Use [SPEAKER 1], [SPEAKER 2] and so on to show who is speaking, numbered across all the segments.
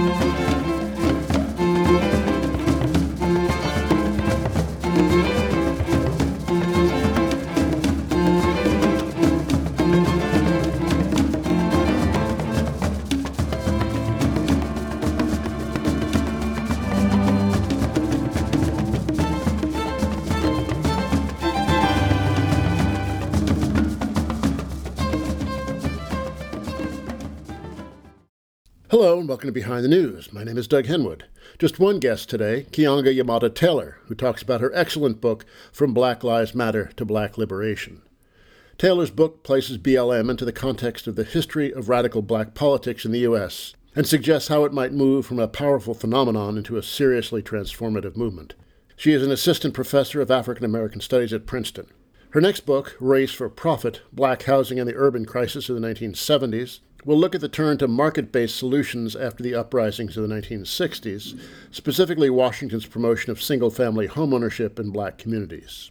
[SPEAKER 1] Hello and welcome to Behind the News. My name is Doug Henwood. Just one guest today, Keeanga-Yamahtta Taylor, who talks about her excellent book, From Black Lives Matter to Black Liberation. Taylor's book places BLM into the context of the history of radical black politics in the U.S. and suggests how it might move from a powerful phenomenon into a seriously transformative movement. She is an assistant professor of African American Studies at Princeton. Her next book, Race for Profit, Black Housing and the Urban Crisis of the 1970s, will look at the turn to market-based solutions after the uprisings of the 1960s, specifically Washington's promotion of single-family homeownership in black communities.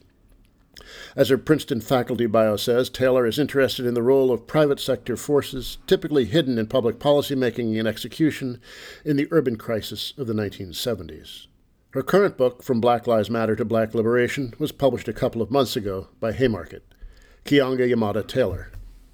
[SPEAKER 1] As her Princeton faculty bio says, Taylor is interested in the role of private sector forces, typically hidden in public policymaking and execution, in the urban crisis of the 1970s. Her current book, From Black Lives Matter to Black Liberation, was published a couple of months ago by Haymarket. Keeanga-Yamahtta Taylor.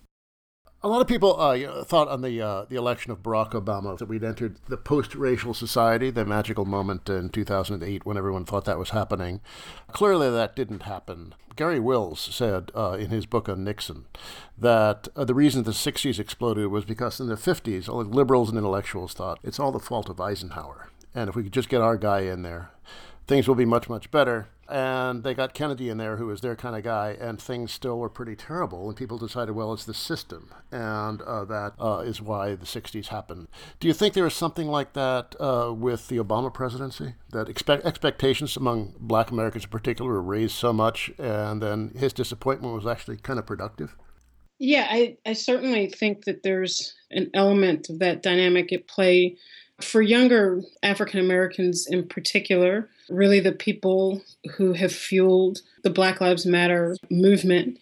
[SPEAKER 1] A lot of people thought on the election of Barack Obama that we'd entered the post-racial society, the magical moment in 2008 when everyone thought that was happening. Clearly that didn't happen. Gary Wills said in his book on Nixon that the reason the 60s exploded was because in the 50s, all the liberals and intellectuals thought it's all the fault of Eisenhower. And if we could just get our guy in there, things will be much, much better. And they got Kennedy in there, who was their kind of guy, and things still were pretty terrible. And people decided, well, it's the system. And that is why the 60s happened. Do you think there was something like that with the Obama presidency? That expectations among black Americans in particular were raised so much, and then his disappointment was actually kind of productive?
[SPEAKER 2] Yeah, I certainly think that there's an element of that dynamic at play. For younger African Americans in particular, really the people who have fueled the Black Lives Matter movement,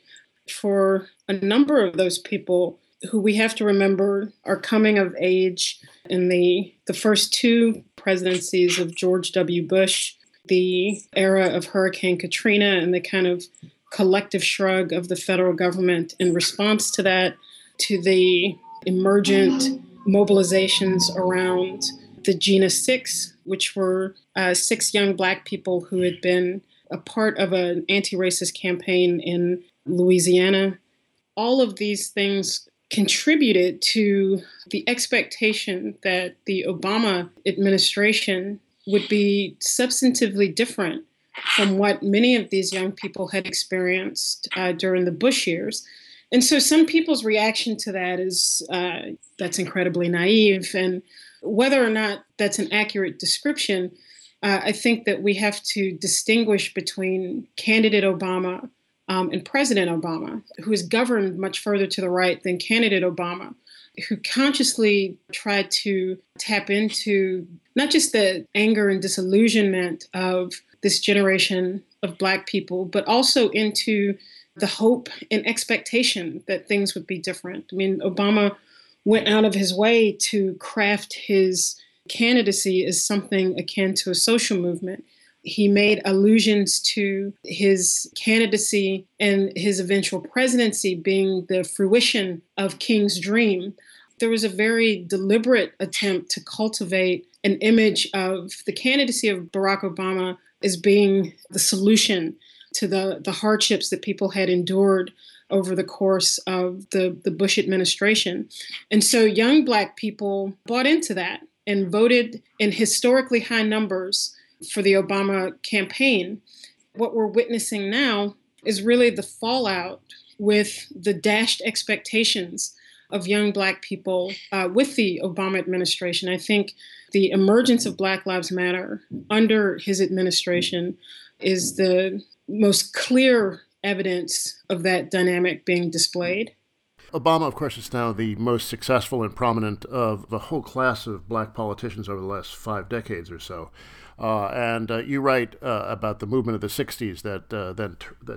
[SPEAKER 2] for a number of those people who we have to remember are coming of age in the first two presidencies of George W. Bush, the era of Hurricane Katrina and the kind of collective shrug of the federal government in response to that, to the emergent mobilizations around the Jena 6, which were 6 young black people who had been a part of an anti-racist campaign in Louisiana. All of these things contributed to the expectation that the Obama administration would be substantively different from what many of these young people had experienced during the Bush years. And so some people's reaction to that is that's incredibly naive. And whether or not that's an accurate description, I think that we have to distinguish between candidate Obama and President Obama, who is governed much further to the right than candidate Obama, who consciously tried to tap into not just the anger and disillusionment of this generation of Black people, but also into the hope and expectation that things would be different. I mean, Obama went out of his way to craft his candidacy as something akin to a social movement. He made allusions to his candidacy and his eventual presidency being the fruition of King's dream. There was a very deliberate attempt to cultivate an image of the candidacy of Barack Obama as being the solution to the hardships that people had endured over the course of the Bush administration. And so young Black people bought into that and voted in historically high numbers for the Obama campaign. What we're witnessing now is really the fallout with the dashed expectations of young Black people with the Obama administration. I think the emergence of Black Lives Matter under his administration is the most clear evidence of that dynamic being displayed.
[SPEAKER 1] Obama, of course, is now the most successful and prominent of the whole class of Black politicians over the last 5 decades or so. And you write about the movement of the 60s that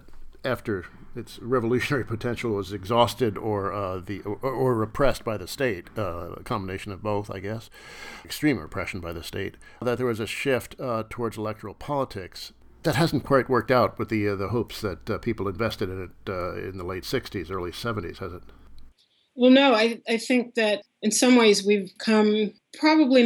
[SPEAKER 1] after its revolutionary potential was exhausted or repressed by the state, a combination of both, I guess, extreme repression by the state, that there was a shift towards electoral politics. That hasn't quite worked out with the hopes that people invested in it in the late 60s, early 70s, has it?
[SPEAKER 2] Well, no, I think that in some ways we've come, probably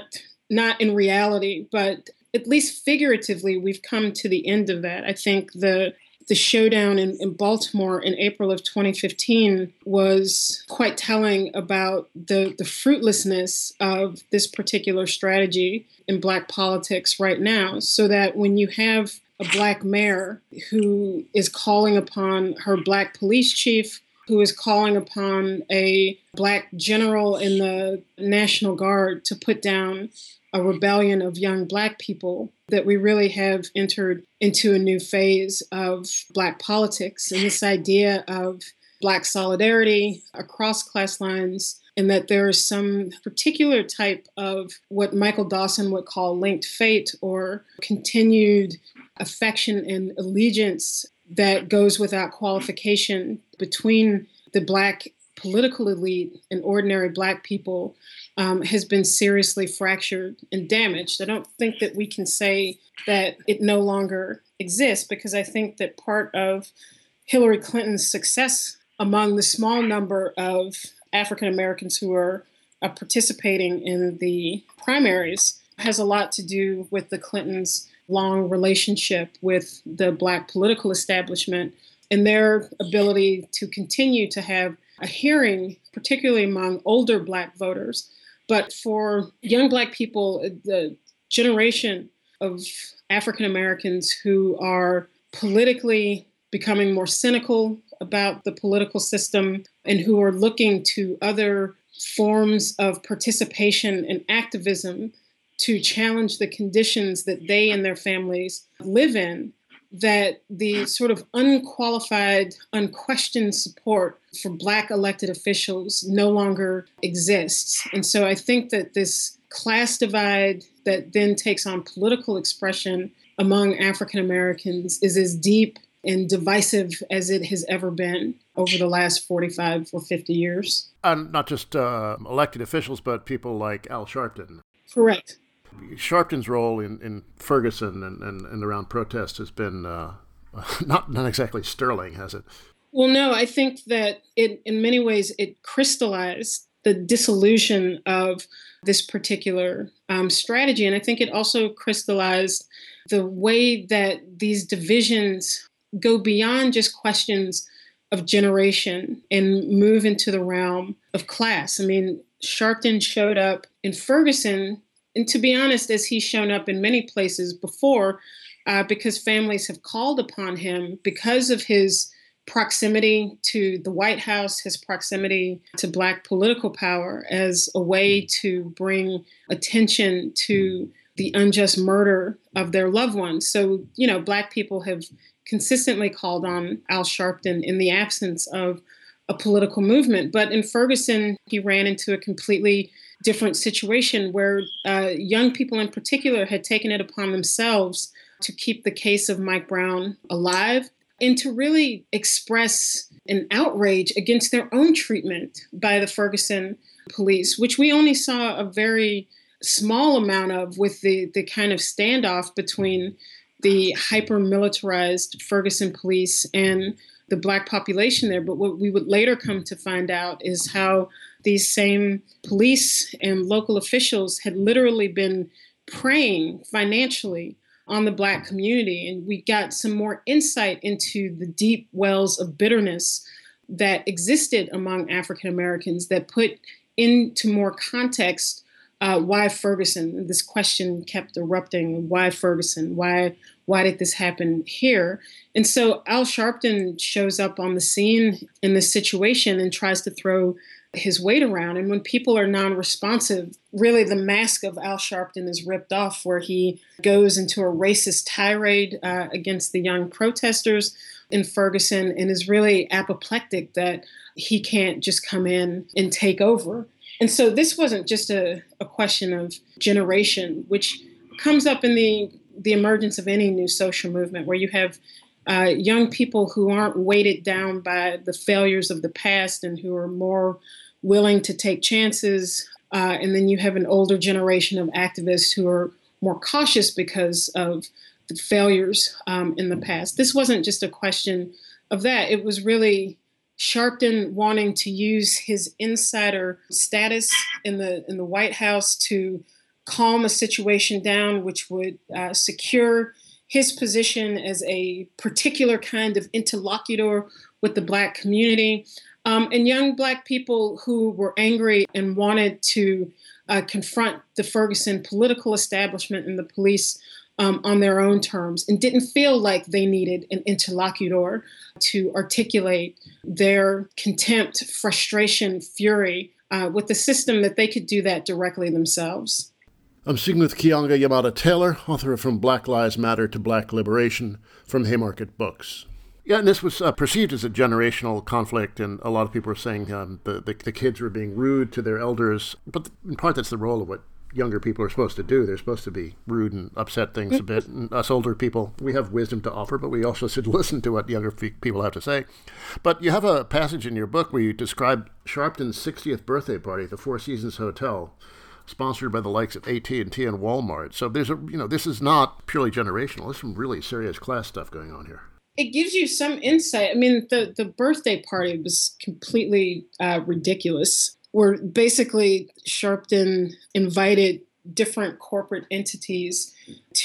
[SPEAKER 2] not in reality, but at least figuratively, we've come to the end of that. I think the showdown in Baltimore in April of 2015 was quite telling about the fruitlessness of this particular strategy in Black politics right now, so that when you have a Black mayor who is calling upon her Black police chief, who is calling upon a Black general in the National Guard to put down a rebellion of young Black people, that we really have entered into a new phase of Black politics and this idea of Black solidarity across class lines, and that there is some particular type of what Michael Dawson would call linked fate or continued affection and allegiance that goes without qualification between the Black political elite and ordinary Black people has been seriously fractured and damaged. I don't think that we can say that it no longer exists, because I think that part of Hillary Clinton's success among the small number of African Americans who are participating in the primaries has a lot to do with the Clintons' long relationship with the Black political establishment and their ability to continue to have a hearing, particularly among older Black voters. But for young Black people, the generation of African Americans who are politically becoming more cynical about the political system and who are looking to other forms of participation and activism to challenge the conditions that they and their families live in, that the sort of unqualified, unquestioned support for Black elected officials no longer exists. And so I think that this class divide that then takes on political expression among African Americans is as deep and divisive as it has ever been over the last 45 or 50 years.
[SPEAKER 1] And not just elected officials, but people like Al Sharpton.
[SPEAKER 2] Correct.
[SPEAKER 1] Sharpton's role in Ferguson and around protests has been not exactly sterling, has it?
[SPEAKER 2] Well, no, I think that in many ways it crystallized the dissolution of this particular strategy. And I think it also crystallized the way that these divisions go beyond just questions of generation and move into the realm of class. I mean, Sharpton showed up in Ferguson, and to be honest, as he's shown up in many places before, because families have called upon him because of his proximity to the White House, his proximity to Black political power, as a way to bring attention to the unjust murder of their loved ones. So, Black people have consistently called on Al Sharpton in the absence of a political movement. But in Ferguson, he ran into a completely different situation where young people in particular had taken it upon themselves to keep the case of Mike Brown alive and to really express an outrage against their own treatment by the Ferguson police, which we only saw a very small amount of with the kind of standoff between the hyper-militarized Ferguson police and the Black population there. But what we would later come to find out is how these same police and local officials had literally been preying financially on the Black community. And we got some more insight into the deep wells of bitterness that existed among African Americans that put into more context why Ferguson. This question kept erupting. Why Ferguson? Why did this happen here? And so Al Sharpton shows up on the scene in this situation and tries to throw his weight around. And when people are non-responsive, really the mask of Al Sharpton is ripped off, where he goes into a racist tirade against the young protesters in Ferguson and is really apoplectic that he can't just come in and take over. And so this wasn't just a question of generation, which comes up in the emergence of any new social movement, where you have young people who aren't weighted down by the failures of the past and who are more willing to take chances. And then you have an older generation of activists who are more cautious because of the failures in the past. This wasn't just a question of that. It was really Sharpton wanting to use his insider status in the White House to calm a situation down, which would secure his position as a particular kind of interlocutor with the Black community, and young Black people who were angry and wanted to confront the Ferguson political establishment and the police on their own terms, and didn't feel like they needed an interlocutor to articulate their contempt, frustration, fury with the system, that they could do that directly themselves.
[SPEAKER 1] I'm speaking with Keeanga-Yamahtta Taylor, author of From Black Lives Matter to Black Liberation from Haymarket Books. Yeah, and this was perceived as a generational conflict, and a lot of people were saying the kids were being rude to their elders. But in part, that's the role of what younger people are supposed to do. They're supposed to be rude and upset things a bit. And us older people, we have wisdom to offer, but we also should listen to what younger people have to say. But you have a passage in your book where you describe Sharpton's 60th birthday party at the Four Seasons Hotel, sponsored by the likes of AT&T and Walmart. So there's this is not purely generational. There's some really serious class stuff going on here.
[SPEAKER 2] It gives you some insight. I mean, the birthday party was completely ridiculous, where basically Sharpton invited different corporate entities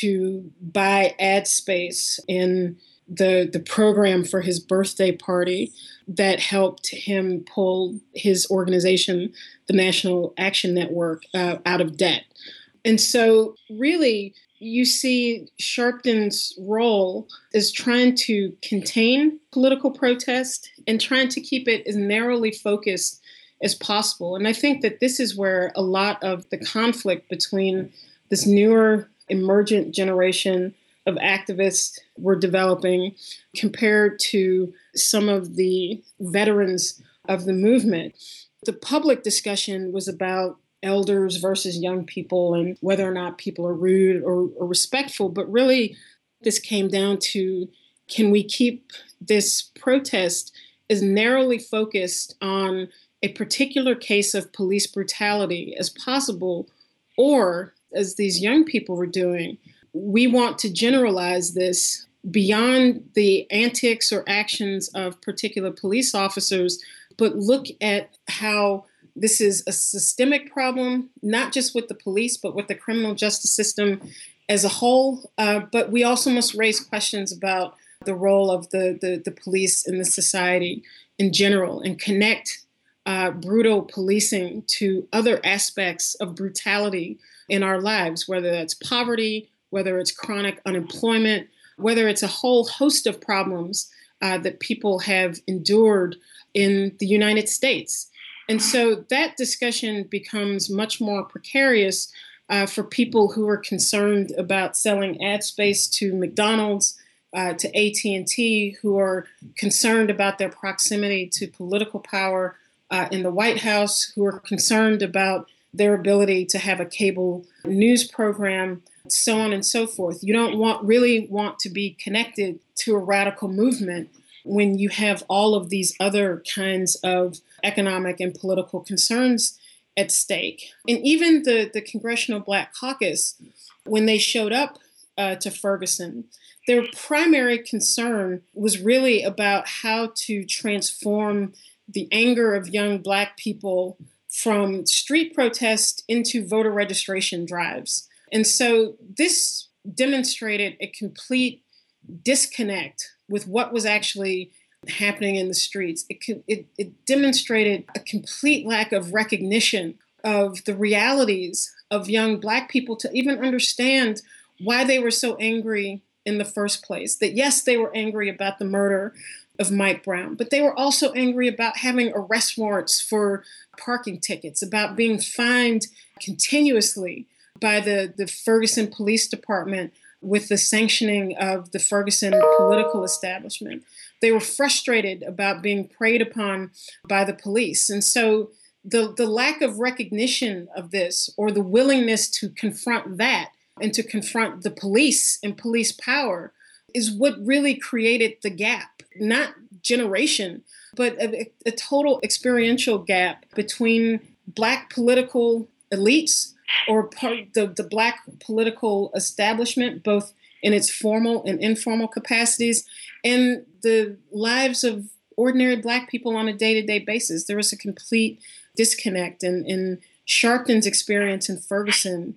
[SPEAKER 2] to buy ad space in the program for his birthday party that helped him pull his organization, the National Action Network, out of debt. And so really, you see Sharpton's role as trying to contain political protest and trying to keep it as narrowly focused as possible. And I think that this is where a lot of the conflict between this newer emergent generation of activists were developing compared to some of the veterans of the movement. The public discussion was about elders versus young people and whether or not people are rude or respectful. But really, this came down to, can we keep this protest as narrowly focused on a particular case of police brutality as possible, or, as these young people were doing, we want to generalize this beyond the antics or actions of particular police officers, but look at how this is a systemic problem, not just with the police, but with the criminal justice system as a whole. But we also must raise questions about the role of the police in the society in general, and connect brutal policing to other aspects of brutality in our lives, whether that's poverty, whether it's chronic unemployment, whether it's a whole host of problems that people have endured in the United States. And so that discussion becomes much more precarious for people who are concerned about selling ad space to McDonald's, to AT&T, who are concerned about their proximity to political power in the White House, who are concerned about their ability to have a cable news program, so on and so forth. You don't really want to be connected to a radical movement when you have all of these other kinds of economic and political concerns at stake. And even the Congressional Black Caucus, when they showed up to Ferguson, their primary concern was really about how to transform the anger of young Black people from street protest into voter registration drives. And so this demonstrated a complete disconnect with what was actually happening in the streets. It demonstrated a complete lack of recognition of the realities of young Black people to even understand why they were so angry in the first place. That yes, they were angry about the murder of Mike Brown, but they were also angry about having arrest warrants for parking tickets, about being fined continuously by the Ferguson Police Department with the sanctioning of the Ferguson political establishment. They were frustrated about being preyed upon by the police. And so the lack of recognition of this, or the willingness to confront that and to confront the police and police power, is what really created the gap, not generation, but a total experiential gap between Black political elites or the Black political establishment, both in its formal and informal capacities, and the lives of ordinary Black people on a day-to-day basis. There was a complete disconnect, and Sharpton's experience in Ferguson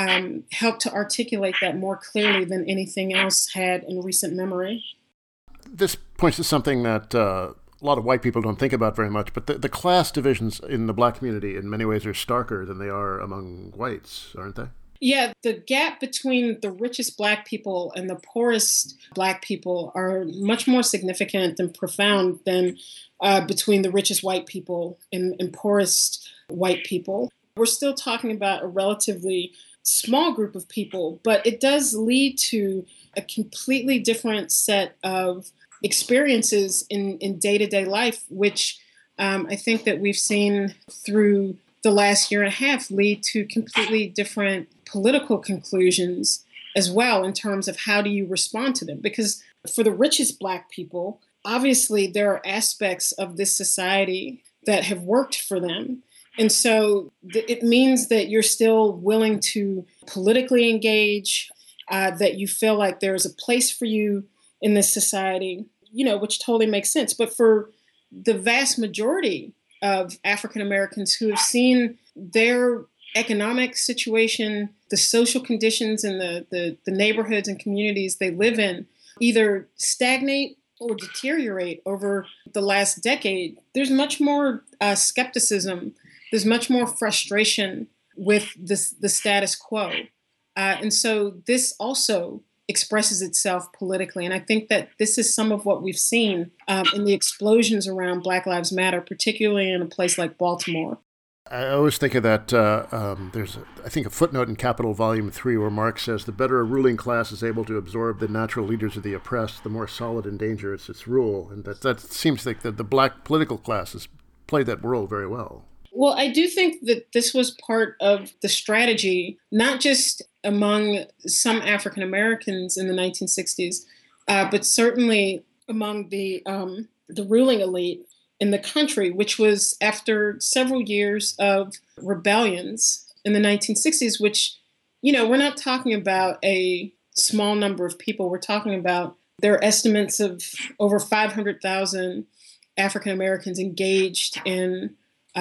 [SPEAKER 2] helped to articulate that more clearly than anything else had in recent memory.
[SPEAKER 1] This points to something that a lot of white people don't think about very much, but the class divisions in the Black community in many ways are starker than they are among whites, aren't they?
[SPEAKER 2] Yeah, the gap between the richest Black people and the poorest Black people are much more significant and profound than between the richest white people and poorest white people. We're still talking about a relatively small group of people, but it does lead to a completely different set of experiences in day-to-day life, which I think that we've seen through the last year and a half lead to completely different political conclusions as well in terms of how do you respond to them. Because for the richest Black people, obviously there are aspects of this society that have worked for them. And so it means that you're still willing to politically engage, that you feel like there's a place for you in this society, which totally makes sense. But for the vast majority of African Americans who have seen their economic situation, the social conditions in the neighborhoods and communities they live in, either stagnate or deteriorate over the last decade, there's much more skepticism. There's much more frustration with the status quo. And so this also expresses itself politically. And I think that this is some of what we've seen in the explosions around Black Lives Matter, particularly in a place like Baltimore.
[SPEAKER 1] I always think of that. There's, I think, a footnote in Capital Volume 3 where Marx says, the better a ruling class is able to absorb the natural leaders of the oppressed, the more solid in danger is its rule. And that seems like the Black political class has played that role very well.
[SPEAKER 2] Well, I do think that this was part of the strategy, not just among some African Americans in the 1960s, but certainly among the ruling elite in the country, which was after several years of rebellions in the 1960s, which, we're not talking about a small number of people. We're talking about, there are estimates of over 500,000 African Americans engaged in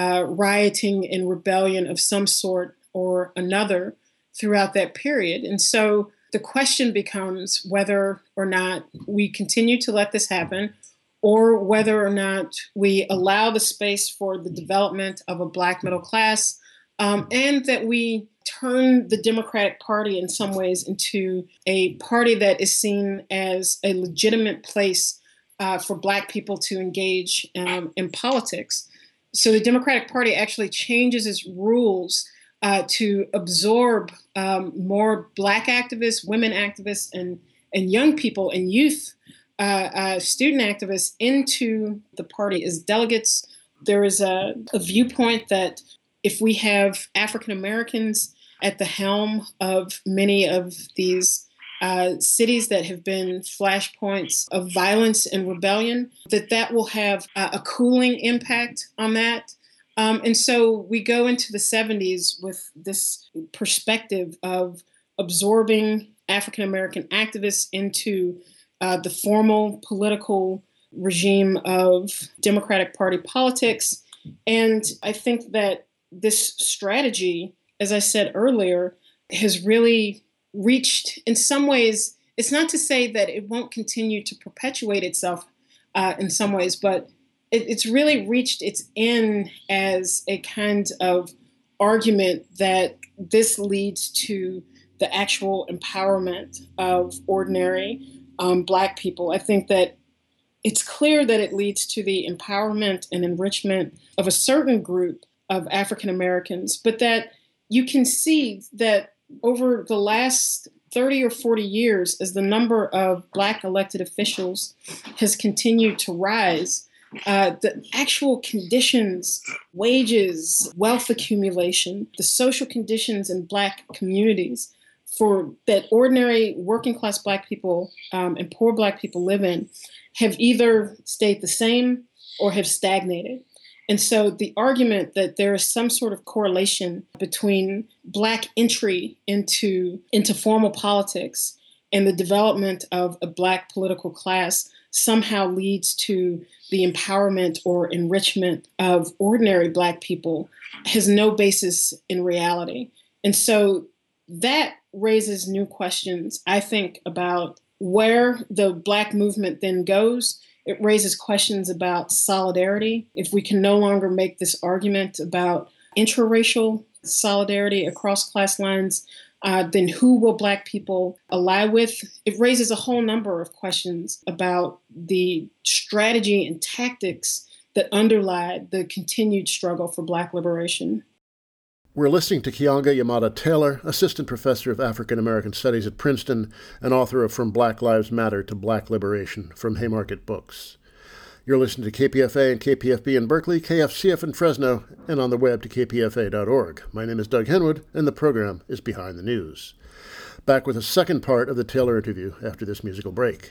[SPEAKER 2] rioting and rebellion of some sort or another throughout that period. And so the question becomes whether or not we continue to let this happen, or whether or not we allow the space for the development of a Black middle class, and that we turn the Democratic Party in some ways into a party that is seen as a legitimate place for Black people to engage in politics. So the Democratic Party actually changes its rules to absorb more Black activists, women activists, and young people and youth student activists into the party as delegates. There is a viewpoint that if we have African Americans at the helm of many of these cities that have been flashpoints of violence and rebellion, that will have a cooling impact on that. And so we go into the 70s with this perspective of absorbing African American activists into the formal political regime of Democratic Party politics. And I think that this strategy, as I said earlier, has really reached, in some ways, it's not to say that it won't continue to perpetuate itself in some ways, but it's really reached its end as a kind of argument that this leads to the actual empowerment of ordinary Black people. I think that it's clear that it leads to the empowerment and enrichment of a certain group of African Americans, but that you can see that over the last 30 or 40 years, as the number of Black elected officials has continued to rise, the actual conditions, wages, wealth accumulation, the social conditions in Black communities that ordinary working class Black people and poor Black people live in have either stayed the same or have stagnated. And so the argument that there is some sort of correlation between Black entry into formal politics and the development of a Black political class somehow leads to the empowerment or enrichment of ordinary Black people has no basis in reality. And so that raises new questions, I think, about where the Black movement then goes. It raises questions about solidarity. If we can no longer make this argument about intraracial solidarity across class lines, then who will Black people ally with? It raises a whole number of questions about the strategy and tactics that underlie the continued struggle for Black liberation.
[SPEAKER 1] We're listening to Keeanga-Yamahtta Taylor, Assistant Professor of African American Studies at Princeton and author of From Black Lives Matter to Black Liberation from Haymarket Books. You're listening to KPFA and KPFB in Berkeley, KFCF in Fresno, and on the web to kpfa.org. My name is Doug Henwood, and the program is Behind the News. Back with a second part of the Taylor interview after this musical break.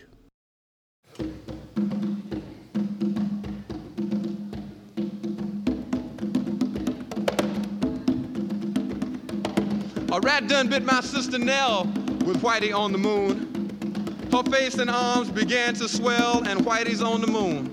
[SPEAKER 3] A rat done bit my sister Nell with Whitey on the moon. Her face and arms began to swell, and Whitey's on the moon.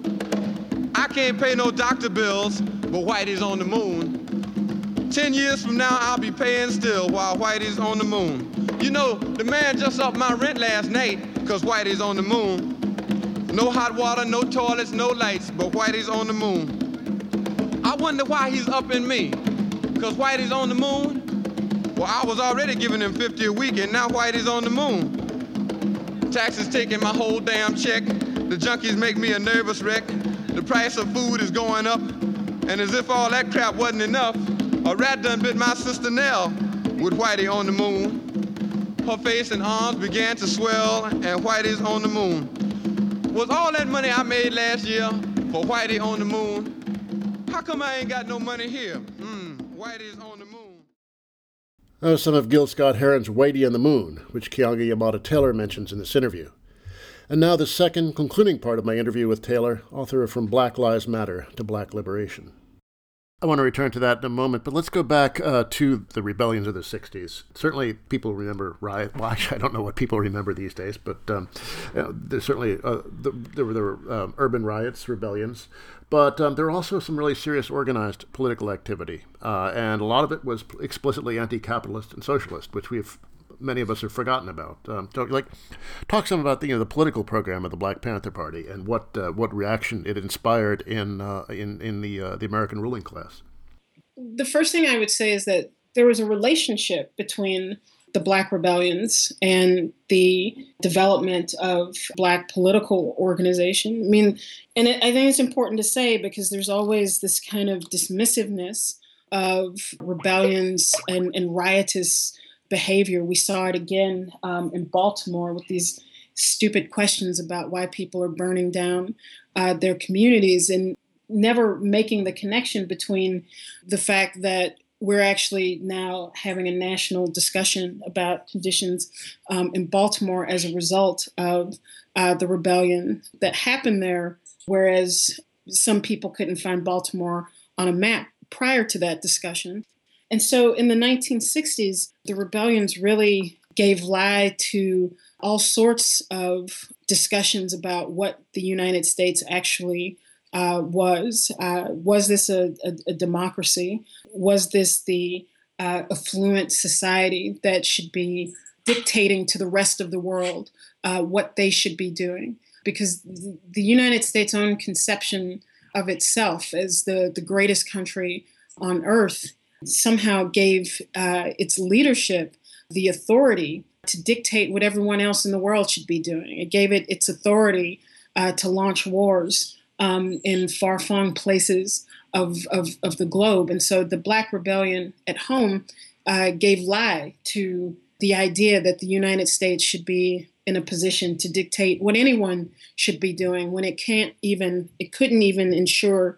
[SPEAKER 3] I can't pay no doctor bills, but Whitey's on the moon. 10 years from now, I'll be paying still while Whitey's on the moon. You know, the man just upped my rent last night, cause Whitey's on the moon. No hot water, no toilets, no lights, but Whitey's on the moon. I wonder why he's upping me, cause Whitey's on the moon? Well, I was already giving him $50 a week, and now Whitey's on the moon. Taxes taking my whole damn check. The junkies make me a nervous wreck. The price of food is going up. And as if all that crap wasn't enough, a rat done bit my sister Nell with Whitey on the moon. Her face and arms began to swell, and Whitey's on the moon. Was all that money I made last year for Whitey on the moon? How come I ain't got no money here? Whitey's on the moon.
[SPEAKER 1] That was some of Gil Scott-Heron's Whitey on the Moon, which Keeanga-Yamahtta Taylor mentions in this interview. And now the second, concluding part of my interview with Taylor, author of From Black Lives Matter to Black Liberation. I want to return to that in a moment, but let's go back to the rebellions of the 60s. Certainly people remember riot. Well, actually, I don't know what people remember these days, but there's certainly there were urban riots, rebellions, but there were also some really serious organized political activity, and a lot of it was explicitly anti-capitalist and socialist, which many of us have forgotten about. Talk some about the political program of the Black Panther Party and what reaction it inspired in the American ruling class.
[SPEAKER 2] The first thing I would say is that there was a relationship between the Black rebellions and the development of Black political organization. I mean, and I think it's important to say because there's always this kind of dismissiveness of rebellions and riotous behavior. We saw it again in Baltimore with these stupid questions about why people are burning down their communities and never making the connection between the fact that we're actually now having a national discussion about conditions in Baltimore as a result of the rebellion that happened there, whereas some people couldn't find Baltimore on a map prior to that discussion. And so in the 1960s, the rebellions really gave lie to all sorts of discussions about what the United States actually was. Was this a democracy? Was this the affluent society that should be dictating to the rest of the world what they should be doing? Because the United States' own conception of itself as the greatest country on earth somehow gave its leadership the authority to dictate what everyone else in the world should be doing. It gave it its authority to launch wars in far-flung places of the globe. And so the Black rebellion at home gave lie to the idea that the United States should be in a position to dictate what anyone should be doing when it couldn't even ensure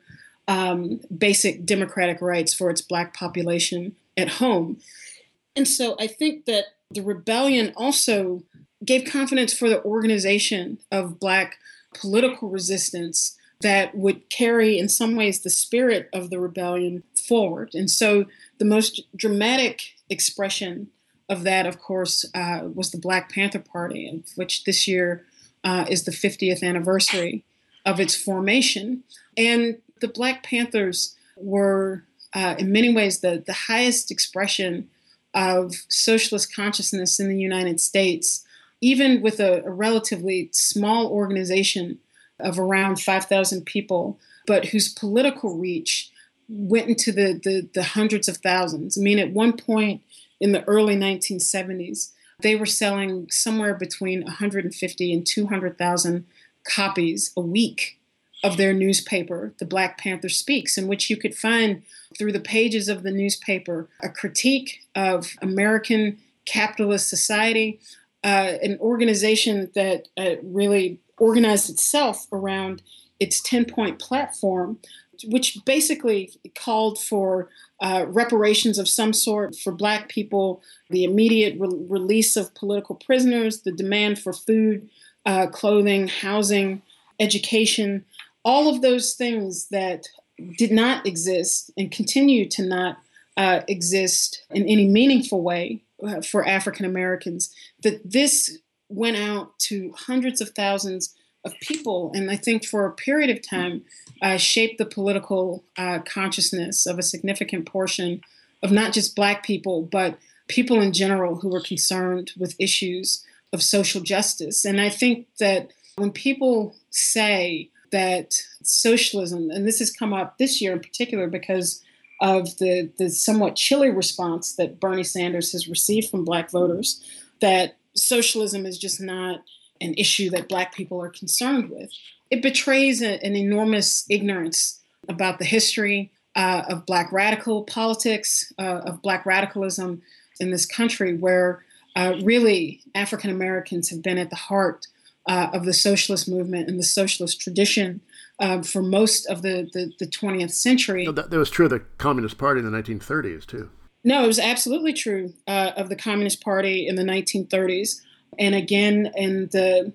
[SPEAKER 2] basic democratic rights for its Black population at home. And so I think that the rebellion also gave confidence for the organization of Black political resistance that would carry, in some ways, the spirit of the rebellion forward. And so the most dramatic expression of that, of course, was the Black Panther Party, of which this year is the 50th anniversary of its formation. And the Black Panthers were, in many ways, the highest expression of socialist consciousness in the United States, even with a relatively small organization of around 5,000 people, but whose political reach went into the hundreds of thousands. I mean, at one point in the early 1970s, they were selling somewhere between 150 and 200,000 copies a week of their newspaper, The Black Panther Speaks, in which you could find through the pages of the newspaper a critique of American capitalist society, an organization that really organized itself around its 10-point platform, which basically called for reparations of some sort for Black people, the immediate release of political prisoners, the demand for food, clothing, housing, education, all of those things that did not exist and continue to not exist in any meaningful way for African Americans, that this went out to hundreds of thousands of people, and I think for a period of time shaped the political consciousness of a significant portion of not just Black people, but people in general who were concerned with issues of social justice. And I think that when people say that socialism, and this has come up this year in particular because of the somewhat chilly response that Bernie Sanders has received from Black voters, that socialism is just not an issue that Black people are concerned with. It betrays an enormous ignorance about the history of Black radical politics, of Black radicalism in this country, where really African Americans have been at the heart of the socialist movement and the socialist tradition for most of the 20th century.
[SPEAKER 1] No, that was true of the Communist Party in the 1930s, too.
[SPEAKER 2] No, it was absolutely true of the Communist Party in the 1930s, and again in the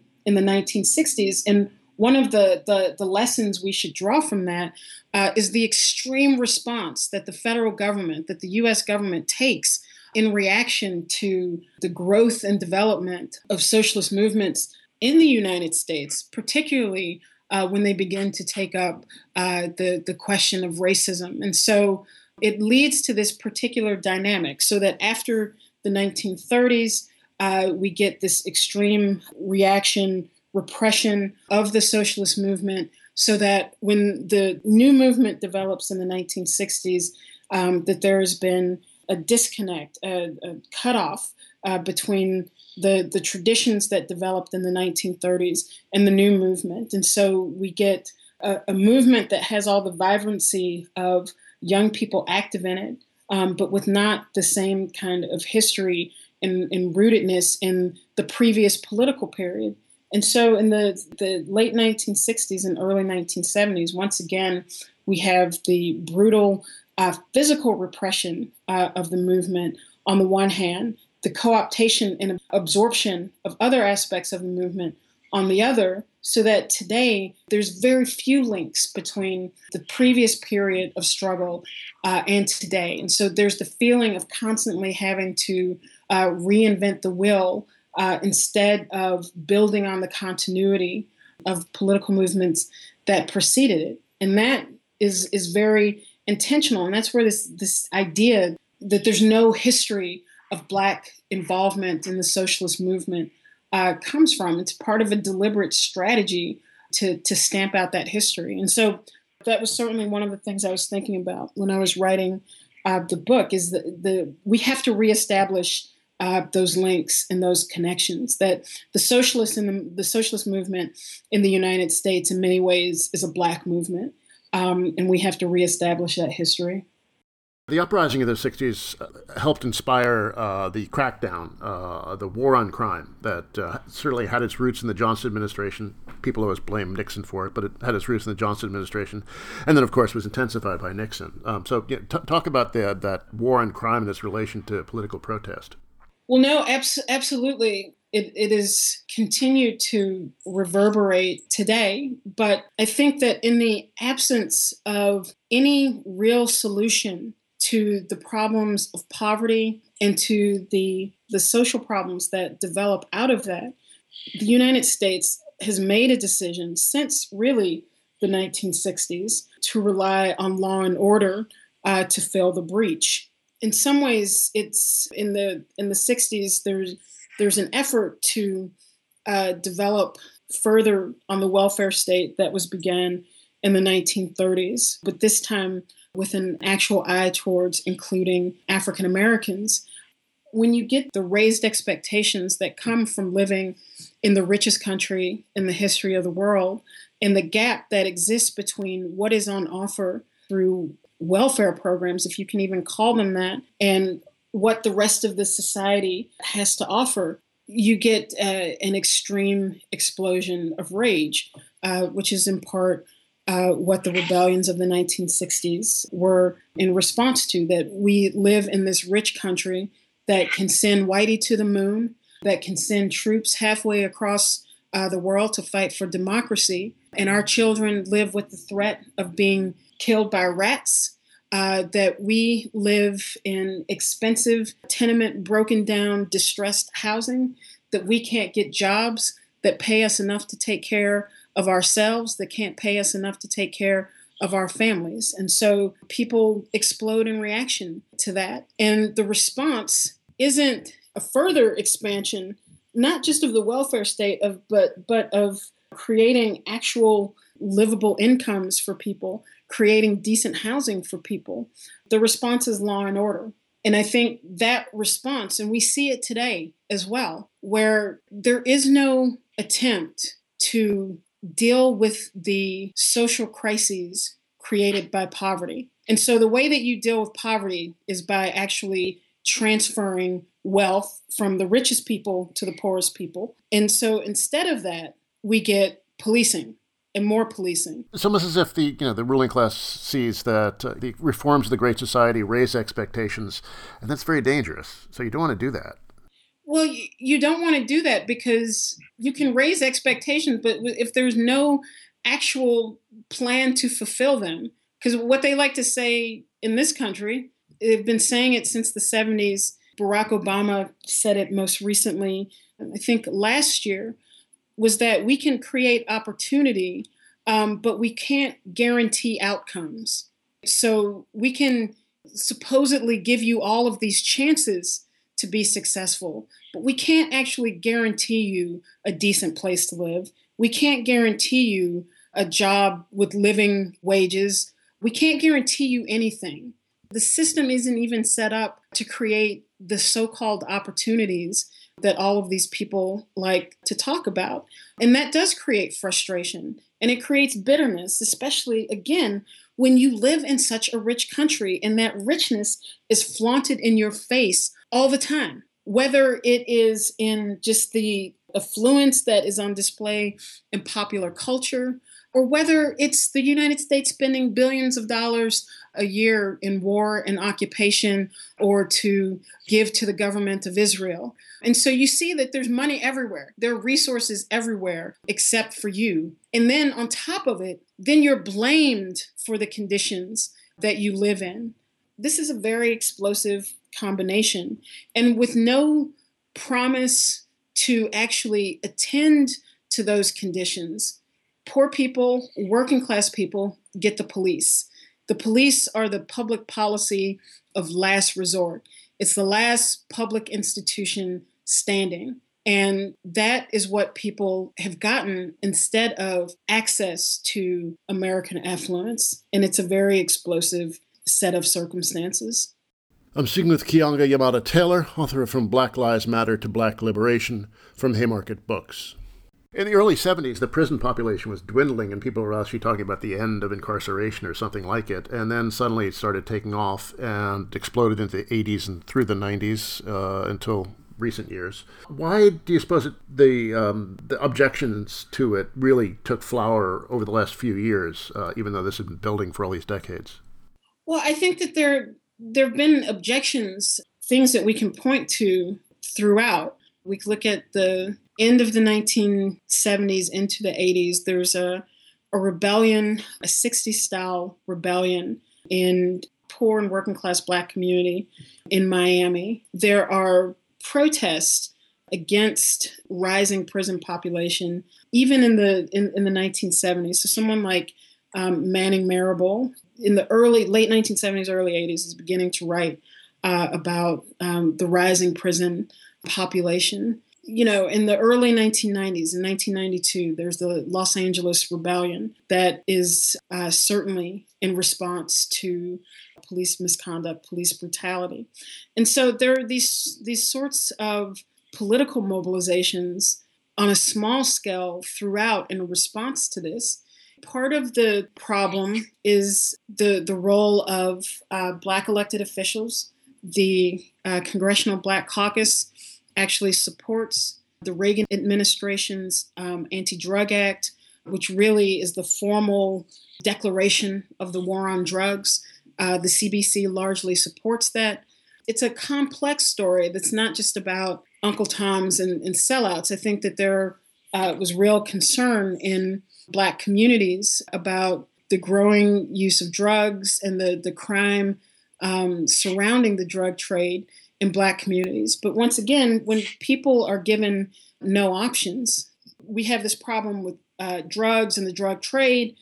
[SPEAKER 2] 1960s. And one of the lessons we should draw from that is the extreme response that the federal government, that the U.S. government takes in reaction to the growth and development of socialist movements in the United States, particularly when they begin to take up the question of racism. And so it leads to this particular dynamic, so that after the 1930s, we get this extreme reaction, repression of the socialist movement, so that when the new movement develops in the 1960s, that there has been a disconnect, a cutoff between the traditions that developed in the 1930s and the new movement. And so we get a movement that has all the vibrancy of young people active in it, but with not the same kind of history and rootedness in the previous political period. And so in the late 1960s and early 1970s, once again, we have the brutal physical repression of the movement on the one hand, the co-optation and absorption of other aspects of the movement on the other, so that today there's very few links between the previous period of struggle and today. And so there's the feeling of constantly having to reinvent the wheel instead of building on the continuity of political movements that preceded it. And that is very intentional. And that's where this idea that there's no history of Black involvement in the socialist movement comes from. It's part of a deliberate strategy to stamp out that history. And so that was certainly one of the things I was thinking about when I was writing the book, is we have to reestablish those links and those connections, that the socialist movement in the United States in many ways is a Black movement, and we have to reestablish that history.
[SPEAKER 1] The uprising of the 60s helped inspire the crackdown, the war on crime that certainly had its roots in the Johnson administration. People always blame Nixon for it, but it had its roots in the Johnson administration. And then, of course, was intensified by Nixon. So talk about that war on crime and its relation to political protest.
[SPEAKER 2] Well, no, absolutely. It is continued to reverberate today. But I think that in the absence of any real solution to the problems of poverty and to the social problems that develop out of that, the United States has made a decision since really the 1960s to rely on law and order to fill the breach. In some ways, it's in the 60s. There's an effort to develop further on the welfare state that was began in the 1930s, but this time with an actual eye towards including African Americans. When you get the raised expectations that come from living in the richest country in the history of the world, and the gap that exists between what is on offer through welfare programs, if you can even call them that, and what the rest of the society has to offer, you get an extreme explosion of rage, which is in part what the rebellions of the 1960s were in response to, that we live in this rich country that can send Whitey to the moon, that can send troops halfway across the world to fight for democracy, and our children live with the threat of being killed by rats, that we live in expensive, tenement, broken down, distressed housing, that we can't get jobs that pay us enough to take care of ourselves, that can't pay us enough to take care of our families. And so people explode in reaction to that. And the response isn't a further expansion, not just of the welfare state, but of creating actual livable incomes for people, creating decent housing for people. The response is law and order. And I think that response, and we see it today as well, where there is no attempt to deal with the social crises created by poverty. And so the way that you deal with poverty is by actually transferring wealth from the richest people to the poorest people. And so instead of that, we get policing and more policing.
[SPEAKER 1] It's almost as if the ruling class sees that the reforms of the Great Society raise expectations, and that's very dangerous. So you don't want to do that.
[SPEAKER 2] Well, you don't want to do that because you can raise expectations, but if there's no actual plan to fulfill them, because what they like to say in this country, they've been saying it since the 70s. Barack Obama said it most recently, I think last year, was that we can create opportunity, but we can't guarantee outcomes. So we can supposedly give you all of these chances to be successful, but we can't actually guarantee you a decent place to live. We can't guarantee you a job with living wages. We can't guarantee you anything. The system isn't even set up to create the so-called opportunities that all of these people like to talk about. And that does create frustration, and it creates bitterness, especially, again, when you live in such a rich country and that richness is flaunted in your face all the time, whether it is in just the affluence that is on display in popular culture, or whether it's the United States spending billions of dollars a year in war and occupation, or to give to the government of Israel. And so you see that there's money everywhere. There are resources everywhere except for you. And then on top of it, then you're blamed for the conditions that you live in. This is a very explosive combination. And with no promise to actually attend to those conditions, poor people, working class people get the police. The police are the public policy of last resort. It's the last public institution standing. And that is what people have gotten instead of access to American affluence. And it's a very explosive set of circumstances.
[SPEAKER 1] I'm speaking with Keeanga-Yamahtta Taylor, author of From Black Lives Matter to Black Liberation from Haymarket Books. In the early 70s, the prison population was dwindling, and people were actually talking about the end of incarceration or something like it. And then suddenly it started taking off and exploded into the 80s and through the 90s until recent years. Why do you suppose the objections to it really took flower over the last few years, even though this has been building for all these decades?
[SPEAKER 2] Well, I think that there have been objections, things that we can point to throughout. We could look at the end of the 1970s into the 80s. There's a rebellion, a 60s style rebellion in poor and working class Black community in Miami. There are protests against rising prison population, even in the 1970s. So someone like Manning Marable in the late 1970s, early 80s is beginning to write about the rising prison population. You know, in the early 1990s, in 1992, there's the Los Angeles Rebellion that is certainly in response to police misconduct, police brutality. And so there are these sorts of political mobilizations on a small scale throughout in response to this. Part of the problem is the role of Black elected officials. The Congressional Black Caucus actually supports the Reagan administration's Anti-Drug Act, which really is the formal declaration of the war on drugs. The CBC largely supports that. It's a complex story that's not just about Uncle Toms and sellouts. I think that there was real concern in Black communities about the growing use of drugs and the crime surrounding the drug trade in Black communities. But once again, when people are given no options, we have this problem with drugs and the drug trade.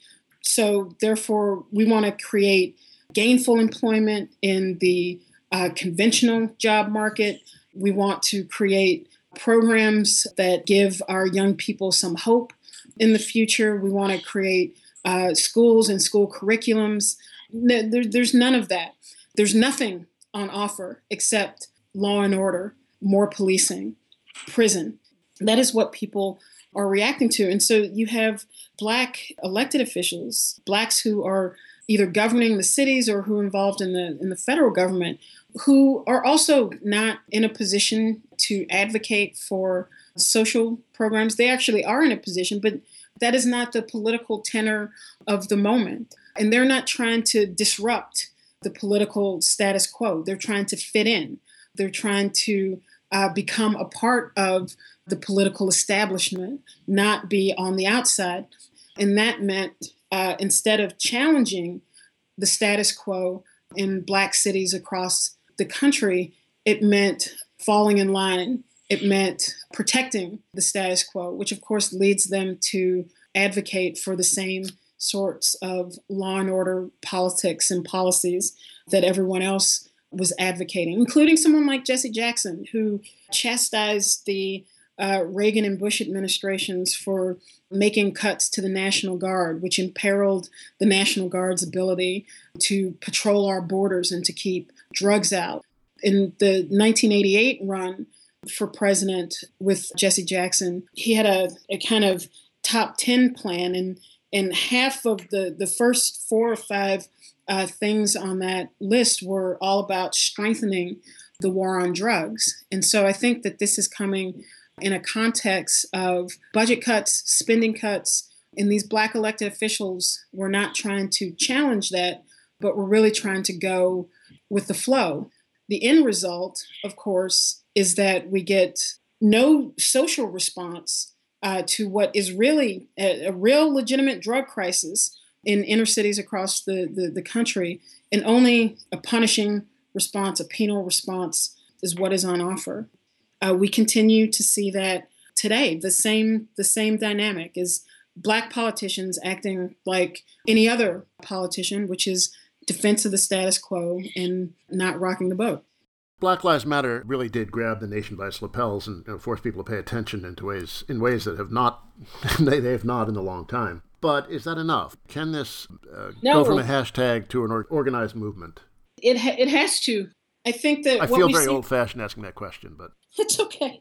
[SPEAKER 2] So therefore, we want to create gainful employment in the conventional job market. We want to create programs that give our young people some hope in the future. We want to create schools and school curriculums. There's none of that. There's nothing on offer except law and order, more policing, prison. That is what people are reacting to. And so you have Black elected officials, Blacks who are either governing the cities or who are involved in the federal government, who are also not in a position to advocate for social programs. They actually are in a position, but that is not the political tenor of the moment. And they're not trying to disrupt the political status quo. They're trying to fit in. They're trying to become a part of the political establishment, not be on the outside. And that meant instead of challenging the status quo in Black cities across the country, it meant falling in line. It meant protecting the status quo, which of course leads them to advocate for the same sorts of law and order politics and policies that everyone else was advocating, including someone like Jesse Jackson, who chastised the Reagan and Bush administrations for making cuts to the National Guard, which imperiled the National Guard's ability to patrol our borders and to keep drugs out. In the 1988 run for president with Jesse Jackson, he had a kind of top 10 plan, and half of the first 4 or 5 things on that list were all about strengthening the war on drugs. And so I think that this is coming in a context of budget cuts, spending cuts, and these Black elected officials were not trying to challenge that, but were really trying to go with the flow. The end result, of course, is that we get no social response to what is really a real legitimate drug crisis in inner cities across the country, and only a punishing response, a penal response, is what is on offer. We continue to see that today. The same dynamic is Black politicians acting like any other politician, which is defense of the status quo and not rocking the boat.
[SPEAKER 1] Black Lives Matter really did grab the nation by its lapels and force people to pay attention in ways that have not they have not in a long time. But is that enough? Can this go from a hashtag to an organized movement?
[SPEAKER 2] It has to. I think that
[SPEAKER 1] I feel very old-fashioned asking that question, but
[SPEAKER 2] it's okay.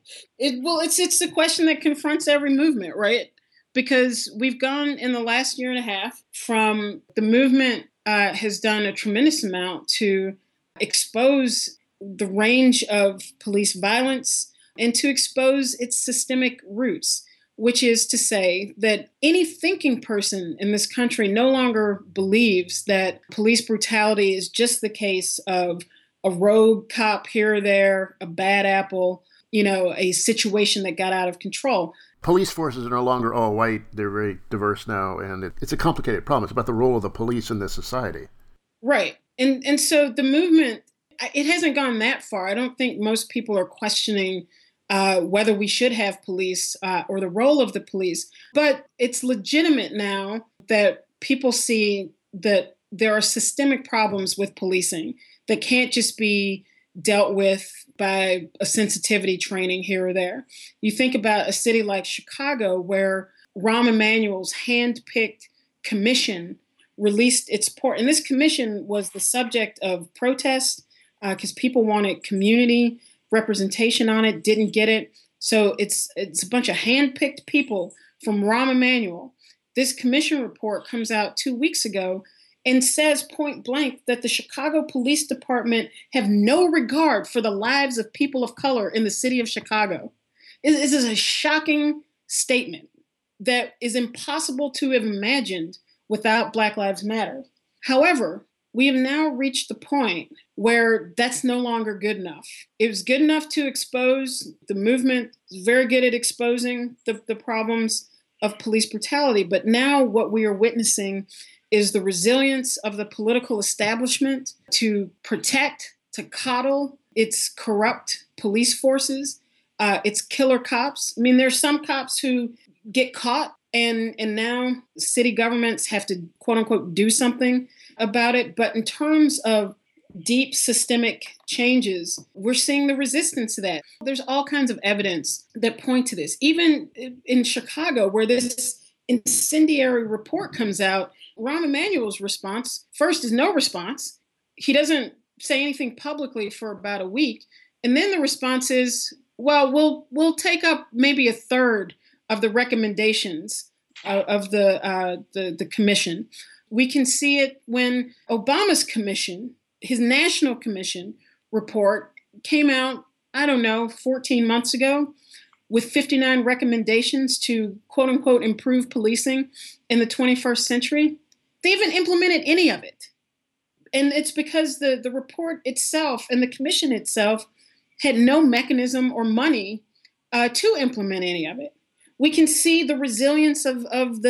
[SPEAKER 2] It's a question that confronts every movement, right? Because we've gone in the last year and a half from the movement has done a tremendous amount to expose the range of police violence and to expose its systemic roots, which is to say that any thinking person in this country no longer believes that police brutality is just the case of a rogue cop here or there, a bad apple, a situation that got out of control.
[SPEAKER 1] Police forces are no longer all white. They're very diverse now, and it's a complicated problem. It's about the role of the police in this society.
[SPEAKER 2] Right. And so the movement, it hasn't gone that far. I don't think most people are questioning whether we should have police or the role of the police. But it's legitimate now that people see that there are systemic problems with policing that can't just be dealt with by a sensitivity training here or there. You think about a city like Chicago, where Rahm Emanuel's hand-picked commission released its report. And this commission was the subject of protest because people wanted community representation on it, didn't get it. So it's a bunch of hand-picked people from Rahm Emanuel. This commission report comes out 2 weeks ago and says point blank that the Chicago Police Department have no regard for the lives of people of color in the city of Chicago. This is a shocking statement that is impossible to have imagined without Black Lives Matter. However, we have now reached the point where that's no longer good enough. It was good enough to expose the movement, very good at exposing the problems of police brutality. But now what we are witnessing is the resilience of the political establishment to protect, to coddle its corrupt police forces, its killer cops. I mean, there's some cops who get caught and now city governments have to, quote unquote, do something about it. But in terms of deep systemic changes, we're seeing the resistance to that. There's all kinds of evidence that point to this. Even in Chicago, where this incendiary report comes out, Rahm Emanuel's response, first, is no response. He doesn't say anything publicly for about a week. And then the response is, well, we'll take up maybe a third of the recommendations of the commission. We can see it when Obama's commission, his national commission report came out, 14 months ago, with 59 recommendations to, quote unquote, improve policing in the 21st century. They haven't implemented any of it. And it's because the report itself and the commission itself had no mechanism or money to implement any of it. We can see the resilience of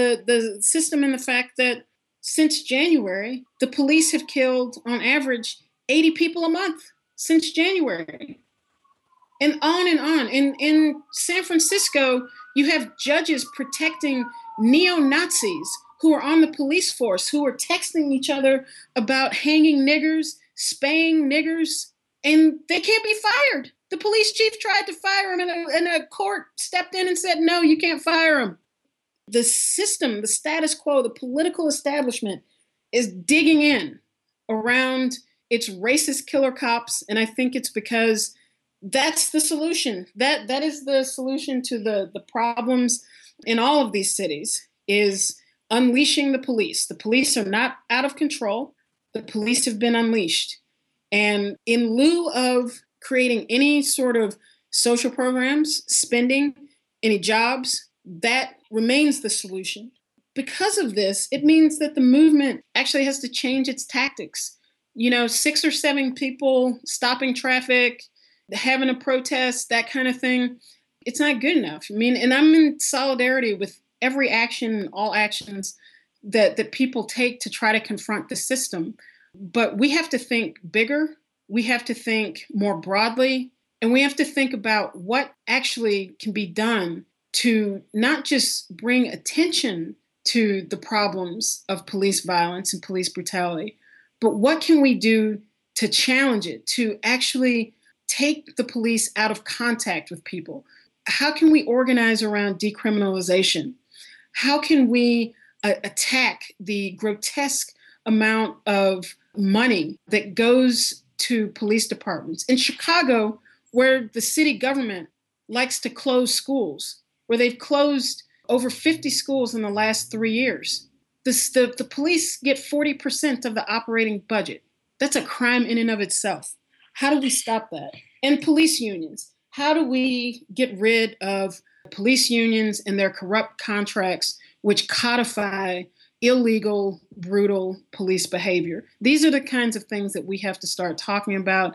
[SPEAKER 2] the system in the fact that since January, the police have killed, on average, 80 people a month since January. And on and on. In San Francisco, you have judges protecting neo-Nazis who are on the police force, who are texting each other about hanging niggers, spaying niggers, and they can't be fired. The police chief tried to fire him, and a court stepped in and said, no, you can't fire him. The system, the status quo, the political establishment is digging in around its racist killer cops, and I think it's because that's the solution. That is the solution to the problems in all of these cities, is unleashing the police. The police are not out of control. The police have been unleashed. And in lieu of creating any sort of social programs, spending, any jobs, that remains the solution. Because of this, it means that the movement actually has to change its tactics. 6 or 7 people stopping traffic, having a protest, that kind of thing, it's not good enough. And I'm in solidarity with every action, all actions that people take to try to confront the system. But we have to think bigger. We have to think more broadly. And we have to think about what actually can be done to not just bring attention to the problems of police violence and police brutality, but what can we do to challenge it, to actually take the police out of contact with people? How can we organize around decriminalization? How can we attack the grotesque amount of money that goes to police departments? In Chicago, where the city government likes to close schools, where they've closed over 50 schools in the last 3 years, the police get 40% of the operating budget. That's a crime in and of itself. How do we stop that? And police unions. How do we get rid of police unions and their corrupt contracts, which codify illegal, brutal police behavior? These are the kinds of things that we have to start talking about.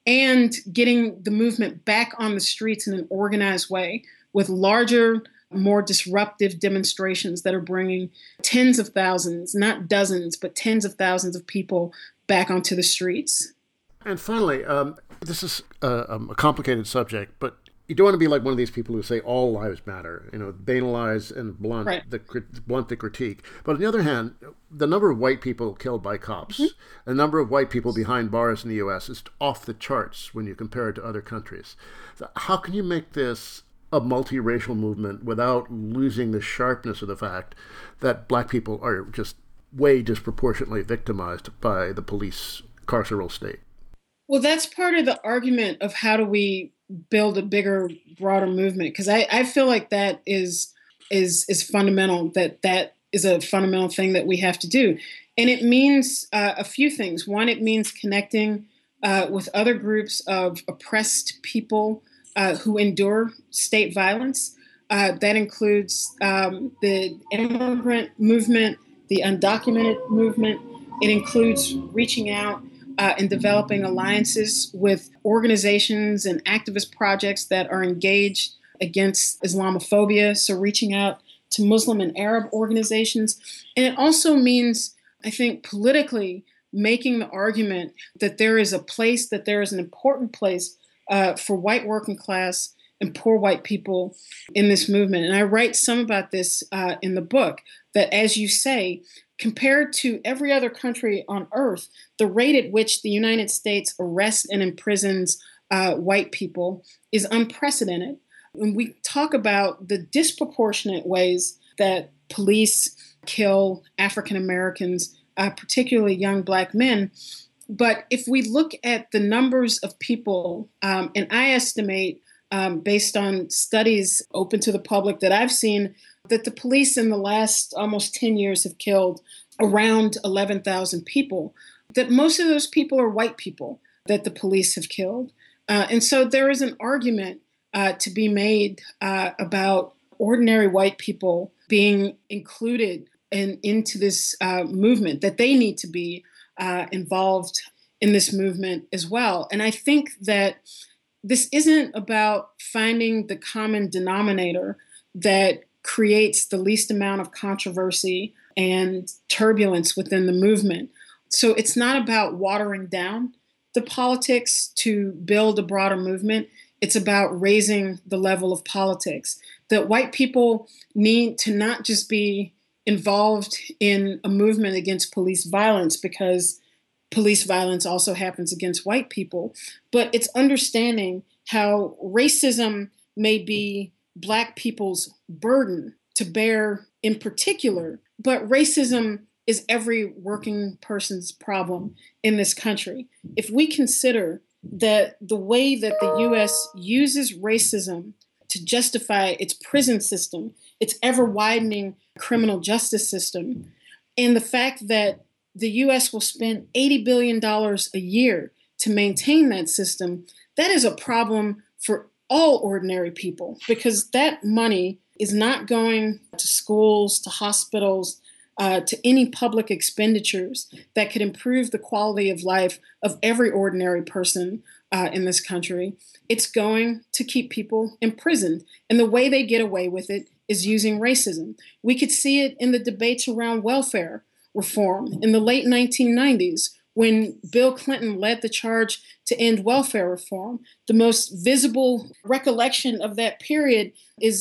[SPEAKER 2] and getting the movement back on the streets in an organized way with larger, more disruptive demonstrations that are bringing tens of thousands, not dozens, but tens of thousands of people back onto the streets.
[SPEAKER 1] And finally, this is a complicated subject, but you don't want to be like one of these people who say all lives matter, banalize and blunt,
[SPEAKER 2] right.
[SPEAKER 1] blunt the critique. But on the other hand, the number of white people killed by cops, the number of white people behind bars in the U.S. is off the charts when you compare it to other countries. So how can you make this a multiracial movement without losing the sharpness of the fact that black people are just way disproportionately victimized by the police carceral state?
[SPEAKER 2] Well, that's part of the argument of how do we build a bigger, broader movement, because I feel like that is fundamental, that is a fundamental thing that we have to do. And it means a few things. One, it means connecting with other groups of oppressed people who endure state violence. That includes the immigrant movement, the undocumented movement. It includes reaching out and developing alliances with organizations and activist projects that are engaged against Islamophobia, so reaching out to Muslim and Arab organizations. And it also means, I think, politically making the argument that there is a place, that there is an important place for white working class and poor white people in this movement. And I write some about this in the book, that, as you say, compared to every other country on earth, the rate at which the United States arrests and imprisons white people is unprecedented. When we talk about the disproportionate ways that police kill African Americans, particularly young black men, but if we look at the numbers of people, and I estimate, based on studies open to the public that I've seen, that the police in the last almost 10 years have killed around 11,000 people, that most of those people are white people that the police have killed. And so there is an argument to be made about ordinary white people being included into this movement, that they need to be involved in this movement as well. And I think that this isn't about finding the common denominator that creates the least amount of controversy and turbulence within the movement. So it's not about watering down the politics to build a broader movement. It's about raising the level of politics, that white people need to not just be involved in a movement against police violence, because police violence also happens against white people, but it's understanding how racism may be Black people's burden to bear in particular, but racism is every working person's problem in this country. If we consider that the way that the U.S. uses racism to justify its prison system, its ever-widening criminal justice system, and the fact that the U.S. will spend $80 billion a year to maintain that system, that is a problem for all ordinary people, because that money is not going to schools, to hospitals, to any public expenditures that could improve the quality of life of every ordinary person in this country. It's going to keep people imprisoned. And the way they get away with it is using racism. We could see it in the debates around welfare reform in the late 1990s, when Bill Clinton led the charge to end welfare reform. The most visible recollection of that period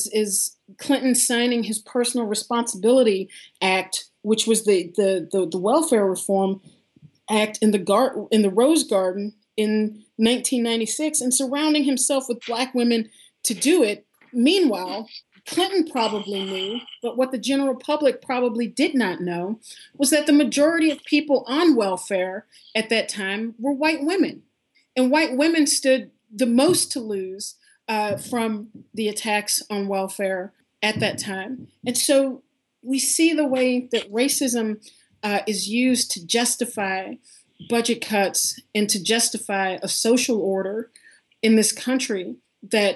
[SPEAKER 2] is Clinton signing his Personal Responsibility Act, which was the Welfare Reform Act in the Rose Garden in 1996, and surrounding himself with Black women to do it. Meanwhile, Clinton probably knew, but what the general public probably did not know, was that the majority of people on welfare at that time were white women. And white women stood the most to lose from the attacks on welfare at that time. And so we see the way that racism is used to justify budget cuts and to justify a social order in this country that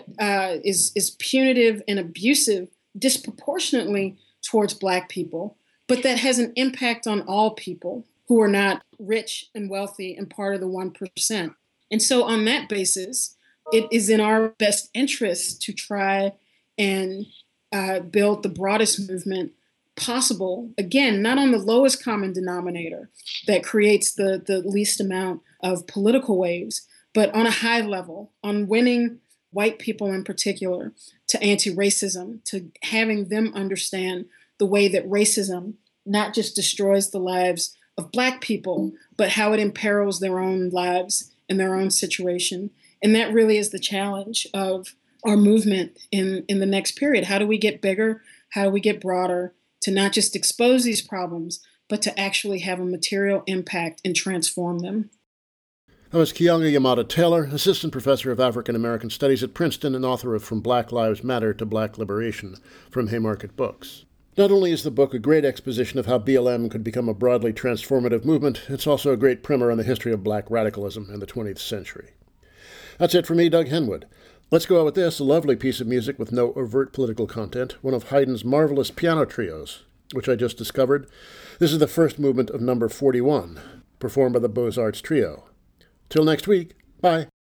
[SPEAKER 2] is punitive and abusive disproportionately towards Black people, but that has an impact on all people who are not rich and wealthy and part of the 1%. And so on that basis, it is in our best interest to try and build the broadest movement possible. Again, not on the lowest common denominator that creates the least amount of political waves, but on a high level, on winning white people in particular to anti-racism, to having them understand the way that racism not just destroys the lives of Black people, but how it imperils their own lives and their own situation. And that really is the challenge of our movement in the next period. How do we get bigger? How do we get broader to not just expose these problems, but to actually have a material impact and transform them?
[SPEAKER 1] That was Keeanga-Yamahtta Taylor, Assistant Professor of African American Studies at Princeton and author of From Black Lives Matter to Black Liberation from Haymarket Books. Not only is the book a great exposition of how BLM could become a broadly transformative movement, it's also a great primer on the history of Black radicalism in the 20th century. That's it for me, Doug Henwood. Let's go out with this, a lovely piece of music with no overt political content, one of Haydn's marvelous piano trios, which I just discovered. This is the first movement of number 41, performed by the Beaux-Arts Trio. Till next week, bye.